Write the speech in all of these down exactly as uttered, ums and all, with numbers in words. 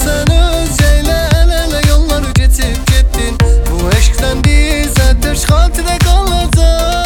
sen özceyle el ele yolları geçip gittin. Bu eşk sendi zaten hatire kalacak.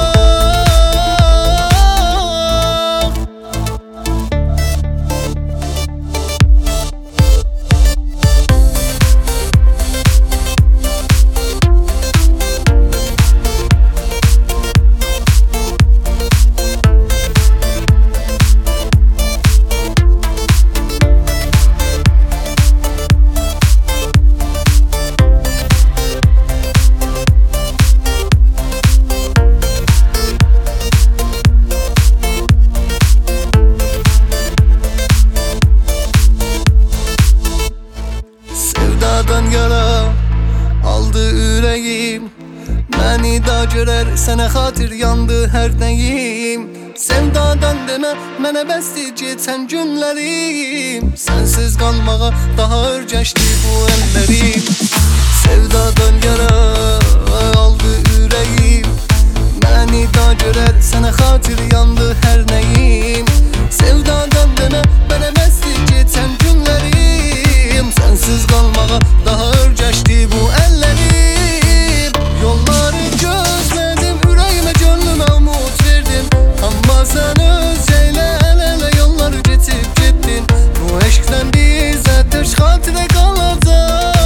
Sevdadan yara aldı ürəyim, məni da görər sənə xatir yandı hər nəyim. Sevdadan demə mənə bəsdir geçən günlərim, sənsiz qalmağa daha örgəşdi bu əllərim. Sevdadan yara aldı ürəyim, məni da görər sənə xatir yandı hər nəyim. Sevdadan demə mənə bəsdir geçən günlərim, sensiz kalmağa daha örgəşdi bu əllərim. Yolları gözlədim, ürəyimə gönlümə umut verdim, amma sən özceyle el ele yolları geçip gittin. Bu eşk səndi zaten xatirə qalacaq.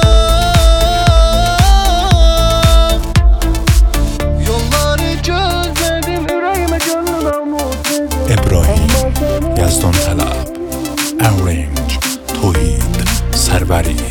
Yolları gözlədim, ürəyimə gönlümə umut verdim. ابراهیم یزدان طلب، Arrange توحید سروری.